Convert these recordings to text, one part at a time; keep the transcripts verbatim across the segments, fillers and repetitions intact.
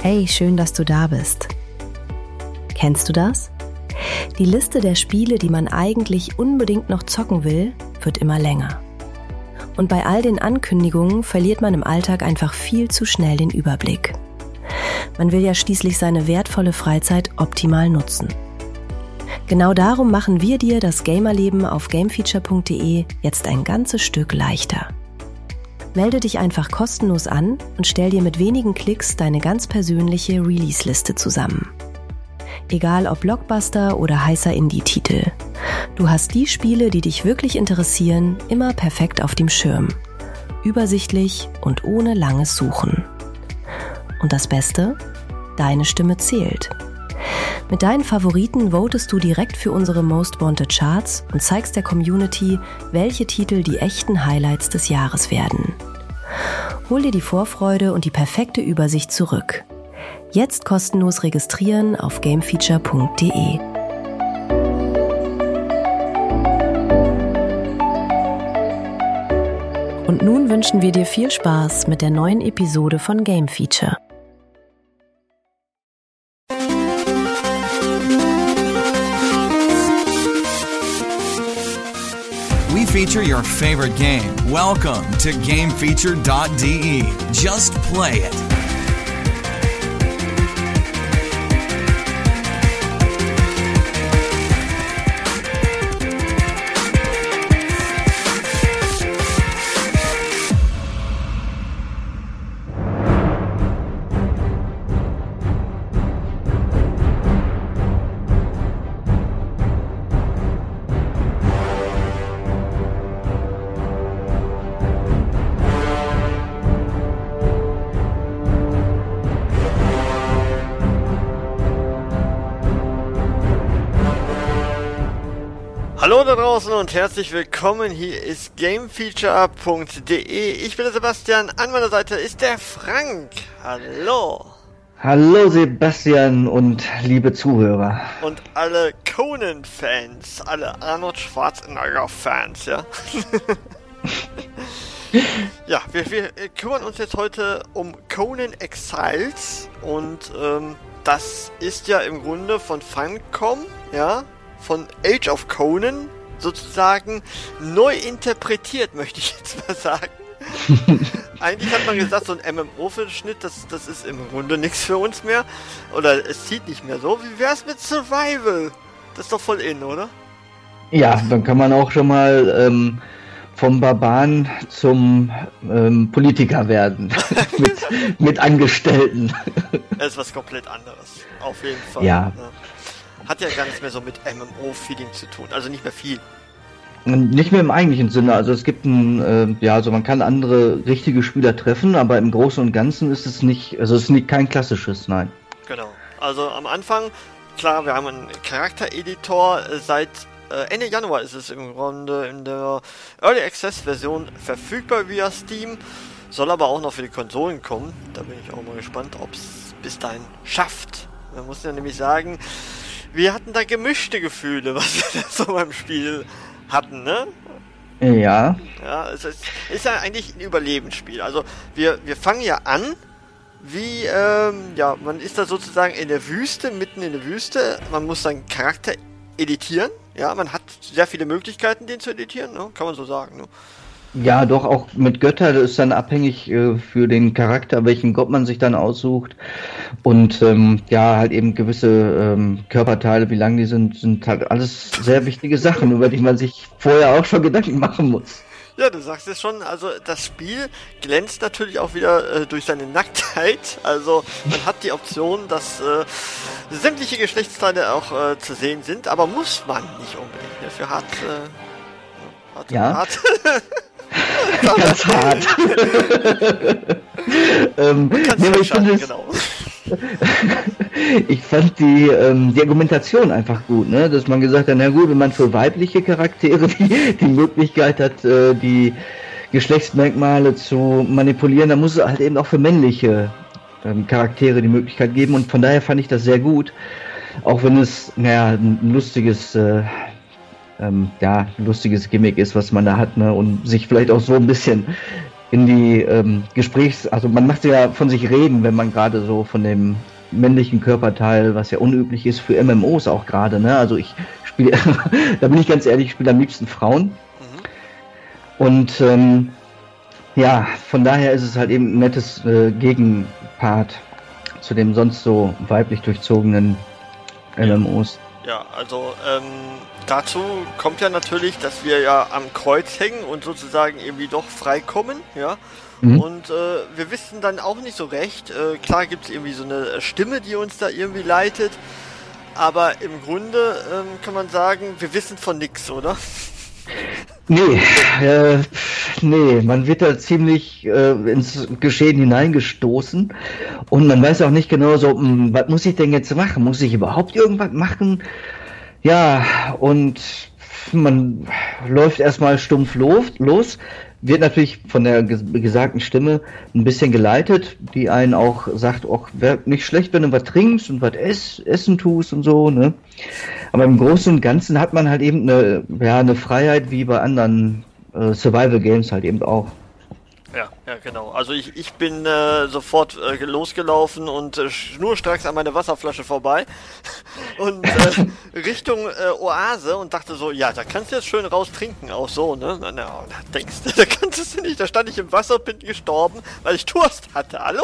Hey, schön, dass du da bist. Kennst du das? Die Liste der Spiele, die man eigentlich unbedingt noch zocken will, wird immer länger. Und bei all den Ankündigungen verliert man im Alltag einfach viel zu schnell den Überblick. Man will ja schließlich seine wertvolle Freizeit optimal nutzen. Genau darum machen wir dir das Gamerleben auf gamefeature punkt de jetzt ein ganzes Stück leichter. Melde dich einfach kostenlos an und stell dir mit wenigen Klicks deine ganz persönliche Release-Liste zusammen. Egal ob Blockbuster oder heißer Indie-Titel. Du hast die Spiele, die dich wirklich interessieren, immer perfekt auf dem Schirm. Übersichtlich und ohne langes Suchen. Und das Beste? Deine Stimme zählt. Mit deinen Favoriten votest du direkt für unsere Most Wanted Charts und zeigst der Community, welche Titel die echten Highlights des Jahres werden. Hol dir die Vorfreude und die perfekte Übersicht zurück. Jetzt kostenlos registrieren auf gamefeature punkt de. Und nun wünschen wir dir viel Spaß mit der neuen Episode von Game Feature. We feature your favorite game. Welcome to game feature dot de. Just play it. Hallo da draußen und herzlich willkommen, hier ist gamefeature punkt de. Ich bin der Sebastian, an meiner Seite ist der Frank. Hallo. Hallo Sebastian und liebe Zuhörer. Und alle Conan-Fans, alle Arnold Schwarzenegger-Fans, ja. Ja, wir, wir kümmern uns jetzt heute um Conan Exiles und ähm, das ist ja im Grunde von Funcom, ja, von Age of Conan sozusagen neu interpretiert, möchte ich jetzt mal sagen. Eigentlich hat man gesagt, so ein M M O-Verschnitt, das, das ist im Grunde nichts für uns mehr. Oder es zieht nicht mehr so. Wie wär's mit Survival? Das ist doch voll in, oder? Ja, dann kann man auch schon mal ähm, vom Barbaren zum ähm, Politiker werden. mit, mit Angestellten. Das ist was komplett anderes. Auf jeden Fall. Ja. Ja. Hat ja gar nichts mehr so mit M M O-Feeling zu tun, also nicht mehr viel. Nicht mehr im eigentlichen Sinne, also es gibt ein, äh, ja, also man kann andere richtige Spieler treffen, aber im Großen und Ganzen ist es nicht, also es ist nicht kein klassisches, nein. Genau, also am Anfang, klar, wir haben einen Charaktereditor, seit äh, Ende Januar ist es im Grunde in der Early Access Version verfügbar via Steam, soll aber auch noch für die Konsolen kommen, da bin ich auch mal gespannt, ob es bis dahin schafft. Man muss ja nämlich sagen, wir hatten da gemischte Gefühle, was wir da so beim Spiel hatten, ne? Ja. Ja, es ist, ist ja eigentlich ein Überlebensspiel. Also wir, wir fangen ja an, wie, ähm, ja, man ist da sozusagen in der Wüste, mitten in der Wüste. Man muss seinen Charakter editieren. Ja, man hat sehr viele Möglichkeiten, den zu editieren, ne? Kann man so sagen, ne? Ja, doch, auch mit Götter, das ist dann abhängig äh, für den Charakter, welchen Gott man sich dann aussucht. Und ähm, ja, halt eben gewisse ähm, Körperteile, wie lang die sind, sind halt alles sehr wichtige Sachen, über die man sich vorher auch schon Gedanken machen muss. Ja, du sagst es schon, also das Spiel glänzt natürlich auch wieder äh, durch seine Nacktheit. Also man hat die Option, dass äh, sämtliche Geschlechtsteile auch äh, zu sehen sind, aber muss man nicht unbedingt. Ne? Für hart, äh, hart, ja. hart. Ganz hart. ähm, nee, ich, finde genau. ich fand die, ähm, die Argumentation einfach gut, ne? Dass man gesagt hat, na gut, wenn man für weibliche Charaktere die, die Möglichkeit hat, äh, die Geschlechtsmerkmale zu manipulieren, dann muss es halt eben auch für männliche ähm, Charaktere die Möglichkeit geben, und von daher fand ich das sehr gut, auch wenn es, naja, ein lustiges äh, ähm, ja, ein lustiges Gimmick ist, was man da hat, ne? Und sich vielleicht auch so ein bisschen in die ähm, Gesprächs... Also man macht ja von sich reden, wenn man gerade so von dem männlichen Körperteil, was ja unüblich ist für M M Os auch gerade, ne? Also ich spiele, da bin ich ganz ehrlich, ich spiele am liebsten Frauen. Mhm. Und ähm, ja, von daher ist es halt eben ein nettes äh, Gegenpart zu dem sonst so weiblich durchzogenen M M Os. Ja, also ähm, dazu kommt ja natürlich, dass wir ja am Kreuz hängen und sozusagen irgendwie doch freikommen, ja. Mhm. Und äh, wir wissen dann auch nicht so recht, äh, klar gibt es irgendwie so eine Stimme, die uns da irgendwie leitet, aber im Grunde ähm, kann man sagen, wir wissen von nichts, oder? Nee, äh, nee, man wird da ziemlich äh, ins Geschehen hineingestoßen und man weiß auch nicht genau so, mh, was muss ich denn jetzt machen? Muss ich überhaupt irgendwas machen? Ja, und man läuft erstmal stumpf los, wird natürlich von der gesagten Stimme ein bisschen geleitet, die einen auch sagt, auch wäre nicht schlecht, wenn du was trinkst und was ess, essen tust und so, ne? Aber im Großen und Ganzen hat man halt eben eine, ja, eine Freiheit wie bei anderen äh, Survival Games halt eben auch. Ja, ja, genau. Also ich, ich bin äh, sofort äh, losgelaufen und äh, schnurstracks an meine Wasserflasche vorbei und äh, Richtung äh, Oase und dachte so, ja, da kannst du jetzt schön raus trinken, auch so, ne? Na, na, da denkst du, da kannst du nicht, da stand ich im Wasser, bin gestorben, weil ich Durst hatte, hallo?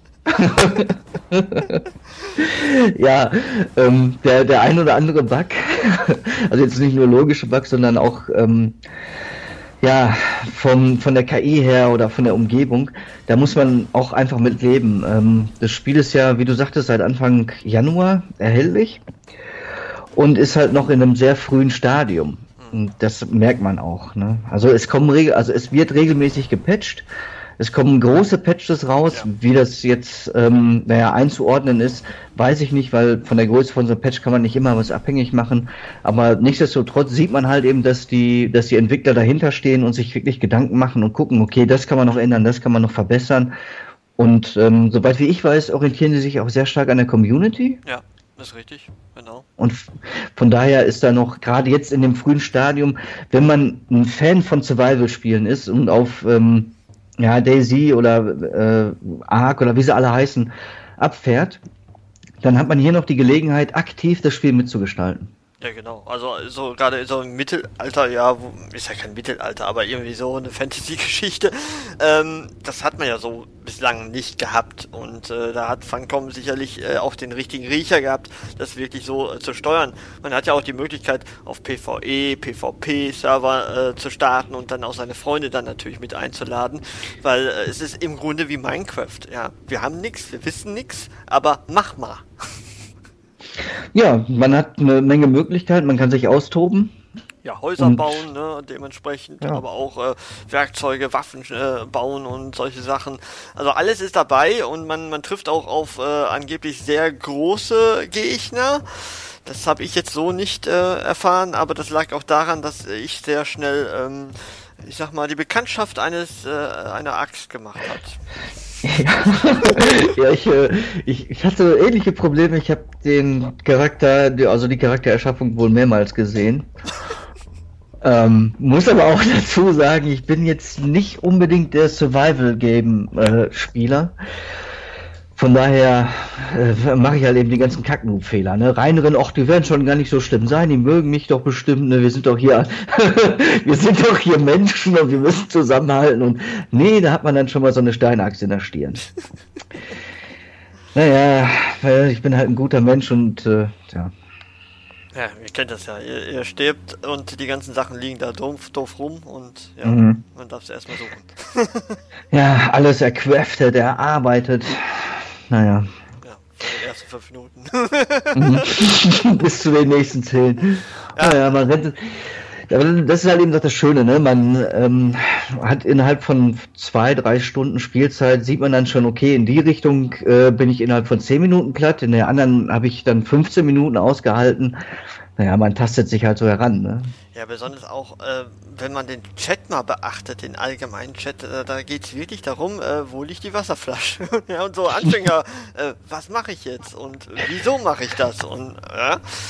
Ja, ähm, der, der ein oder andere Bug, also jetzt nicht nur logische Bug, sondern auch ähm, ja, vom, von der K I her oder von der Umgebung, da muss man auch einfach mit leben. Ähm, das Spiel ist ja, wie du sagtest, seit Anfang Januar erhältlich und ist halt noch in einem sehr frühen Stadium. Und das merkt man auch, ne? Also es kommen regel, also es wird regelmäßig gepatcht. Es kommen große Patches raus, ja. Wie das jetzt ähm, naja, einzuordnen ist, weiß ich nicht, weil von der Größe von so einem Patch kann man nicht immer was abhängig machen. Aber nichtsdestotrotz sieht man halt eben, dass die, dass die Entwickler dahinter stehen und sich wirklich Gedanken machen und gucken, okay, das kann man noch ändern, das kann man noch verbessern. Und ähm, soweit wie ich weiß, orientieren sie sich auch sehr stark an der Community. Ja, das ist richtig, genau. Und von daher ist da noch, gerade jetzt in dem frühen Stadium, wenn man ein Fan von Survival-Spielen ist und auf ähm, ja, DayZ oder äh, Ark oder wie sie alle heißen, abfährt, dann hat man hier noch die Gelegenheit, aktiv das Spiel mitzugestalten. Ja, genau. Also so gerade so im Mittelalter, ja, wo, ist ja kein Mittelalter, aber irgendwie so eine Fantasy-Geschichte, ähm, das hat man ja so bislang nicht gehabt und äh, da hat Funcom sicherlich äh, auch den richtigen Riecher gehabt, das wirklich so äh, zu steuern. Man hat ja auch die Möglichkeit, auf PvE, PvP-Server äh, zu starten und dann auch seine Freunde dann natürlich mit einzuladen, weil äh, es ist im Grunde wie Minecraft, ja. Wir haben nichts, wir wissen nichts, aber mach mal. Ja, man hat eine Menge Möglichkeiten, man kann sich austoben. Ja, Häuser und bauen, ne, dementsprechend, ja. Aber auch äh, Werkzeuge, Waffen äh, bauen und solche Sachen. Also alles ist dabei und man, man trifft auch auf äh, angeblich sehr große Gegner. Das habe ich jetzt so nicht äh, erfahren, aber das lag auch daran, dass ich sehr schnell, ähm, ich sag mal, die Bekanntschaft eines äh, einer Axt gemacht hat. Ja, ja ich, äh, ich, ich hatte ähnliche Probleme. Ich habe den Charakter, also die Charaktererschaffung wohl mehrmals gesehen. Ähm, muss aber auch dazu sagen, ich bin jetzt nicht unbedingt der Survival-Game-Spieler. Äh, Von daher äh, mache ich halt eben die ganzen Kacknoob-Fehler, ne? Reinrennen, ach, die werden schon gar nicht so schlimm sein, die mögen mich doch bestimmt, ne? Wir sind doch hier, wir sind doch hier Menschen und wir müssen zusammenhalten und nee, da hat man dann schon mal so eine Steinachse in der Stirn. Naja, ich bin halt ein guter Mensch und äh, ja. Ja, ihr kennt das ja, ihr, ihr stirbt und die ganzen Sachen liegen da doof, doof rum und ja, mhm. Man darf es erstmal suchen. Ja, alles erquäftet, erarbeitet. Naja. Ja, für die ersten fünf Minuten. Bis zu den nächsten zehn. Ja, naja, man rennt. Das ist halt eben das Schöne, ne? Man ähm, hat innerhalb von zwei, drei Stunden Spielzeit, sieht man dann schon, okay, in die Richtung äh, bin ich innerhalb von zehn Minuten platt, in der anderen habe ich dann fünfzehn Minuten ausgehalten. Naja, man tastet sich halt so heran, ne? Ja, besonders auch, äh, wenn man den Chat mal beachtet, den allgemeinen Chat, äh, da geht es wirklich darum, äh, wo liegt die Wasserflasche? Ja, und so Anfänger, äh, was mache ich jetzt und wieso mache ich das? Und ja,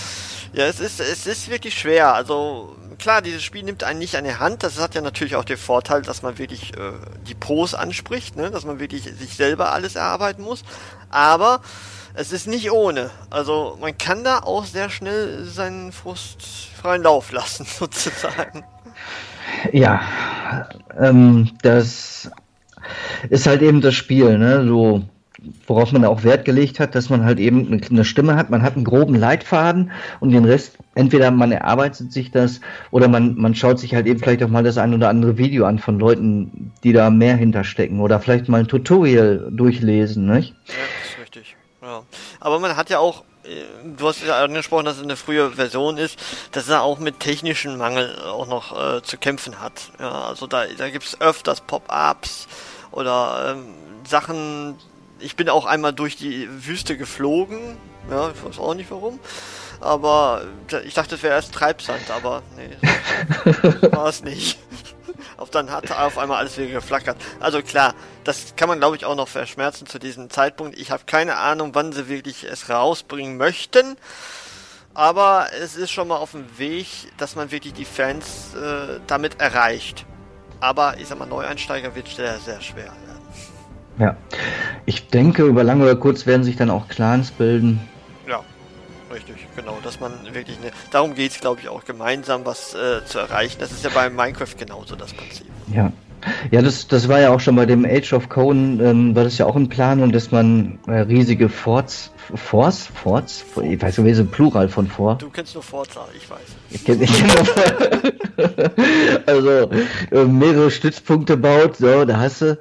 Ja, es ist, es ist wirklich schwer. Also klar, dieses Spiel nimmt einen nicht an die Hand. Das hat ja natürlich auch den Vorteil, dass man wirklich äh, die Pros anspricht, ne? Dass man wirklich sich selber alles erarbeiten muss. Aber es ist nicht ohne. Also man kann da auch sehr schnell seinen Frust freien Lauf lassen, sozusagen. Ja, ähm, das ist halt eben das Spiel, ne? So, worauf man auch Wert gelegt hat, dass man halt eben eine Stimme hat, man hat einen groben Leitfaden und den Rest, entweder man erarbeitet sich das oder man, man schaut sich halt eben vielleicht auch mal das ein oder andere Video an von Leuten, die da mehr hinterstecken oder vielleicht mal ein Tutorial durchlesen, nicht? Ja, das ist richtig. Ja. Aber man hat ja auch, du hast ja angesprochen, dass es eine frühe Version ist, dass er auch mit technischen Mangel auch noch äh, zu kämpfen hat. Ja, also da, da gibt es öfters Pop-ups oder ähm, Sachen. Ich bin auch einmal durch die Wüste geflogen, ja, ich weiß auch nicht warum, aber ich dachte, es wäre erst Treibsand, aber nee, war es nicht. Auf dann hat auf einmal alles wieder geflackert. Also klar, das kann man glaube ich auch noch verschmerzen zu diesem Zeitpunkt. Ich habe keine Ahnung, wann sie wirklich es rausbringen möchten, aber es ist schon mal auf dem Weg, dass man wirklich die Fans äh, damit erreicht. Aber ich sag mal, Neueinsteiger wird sehr, sehr schwer werden. Ja, ich denke, über lang oder kurz werden sich dann auch Clans bilden. Ja, richtig, genau, dass man wirklich eine, darum geht es glaube ich auch gemeinsam was äh, zu erreichen. Das ist ja bei Minecraft genauso das Prinzip. Ja, ja, das, das war ja auch schon bei dem Age of Conan, ähm, war das ja auch in Planung, dass man äh, riesige Forts, Forts, Forts, ich weiß nicht, wie so ein Plural von Fort. Du kennst nur Forza, ich weiß. Ich kenn, ich kenn also äh, mehrere Stützpunkte baut, so, da hast du.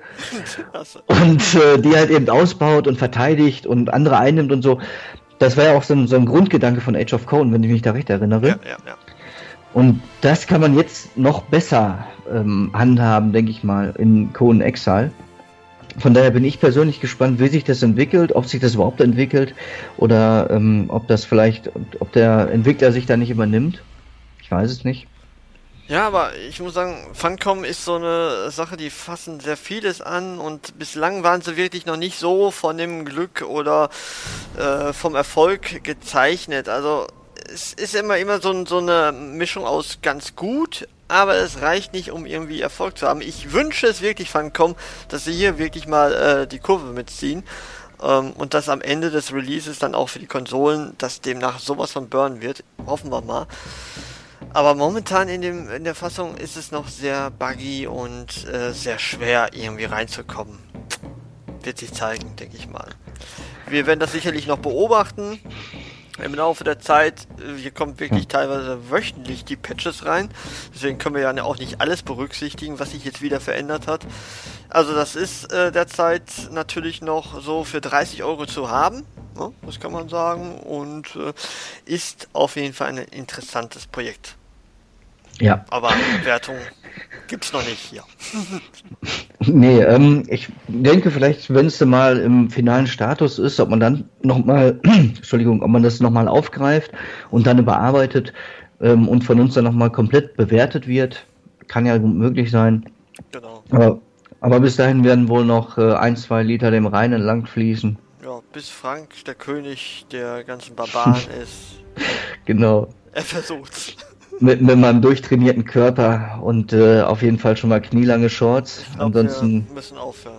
Und äh, die halt eben ausbaut und verteidigt und andere einnimmt und so. Das war ja auch so ein, so ein Grundgedanke von Age of Conan, wenn ich mich da recht erinnere. Ja, ja, ja. Und das kann man jetzt noch besser ähm, handhaben, denke ich mal, in Conan Exile. Von daher bin ich persönlich gespannt, wie sich das entwickelt, ob sich das überhaupt entwickelt oder ähm, ob das vielleicht, ob der Entwickler sich da nicht übernimmt. Ich weiß es nicht. Ja, aber ich muss sagen, Funcom ist so eine Sache, die fassen sehr vieles an und bislang waren sie wirklich noch nicht so von dem Glück oder äh, vom Erfolg gezeichnet. Also es ist immer immer so, so eine Mischung aus ganz gut, aber es reicht nicht, um irgendwie Erfolg zu haben. Ich wünsche es wirklich Funcom, dass sie hier wirklich mal äh, die Kurve mitziehen ähm, und dass am Ende des Releases dann auch für die Konsolen, dass demnach sowas von burnen wird. Hoffen wir mal. Aber momentan in dem in der Fassung ist es noch sehr buggy und äh, sehr schwer irgendwie reinzukommen. Wird sich zeigen, denke ich mal. Wir werden das sicherlich noch beobachten im Laufe der Zeit. Hier kommt wirklich teilweise wöchentlich die Patches rein. Deswegen können wir ja auch nicht alles berücksichtigen, was sich jetzt wieder verändert hat. Also das ist äh, derzeit natürlich noch so für dreißig Euro zu haben. Ja, das kann man sagen. Und äh, ist auf jeden Fall ein interessantes Projekt. Ja. Aber Wertung gibt's noch nicht hier. Nee, ähm, ich denke vielleicht, wenn es mal im finalen Status ist, ob man dann nochmal, Entschuldigung, ob man das nochmal aufgreift und dann überarbeitet ähm, und von uns dann nochmal komplett bewertet wird. Kann ja möglich sein. Genau. Aber, aber bis dahin werden wohl noch äh, ein, zwei Liter dem Rhein entlang fließen. Ja, bis Frank der König der ganzen Barbaren ist. Genau. Er versucht's. Mit, mit meinem durchtrainierten Körper und äh, auf jeden Fall schon mal knielange Shorts. Ich glaub, Ansonsten. wir müssen aufhören.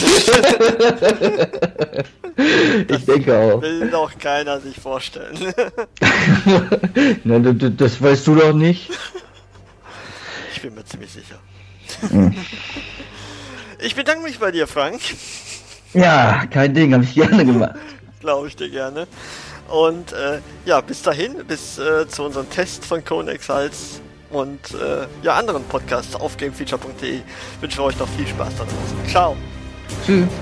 Ich denke auch. Will doch keiner sich vorstellen. Na, das, das weißt du doch nicht. Ich bin mir ziemlich sicher. Mhm. Ich bedanke mich bei dir, Frank. Ja, kein Ding, habe ich gerne gemacht. Glaube ich dir gerne. Und äh, ja, bis dahin, bis äh, zu unserem Test von Conan Exiles und äh, ja, anderen Podcasts auf gamefeature punkt de wünsche ich euch noch viel Spaß da draußen. Ciao. Tschüss.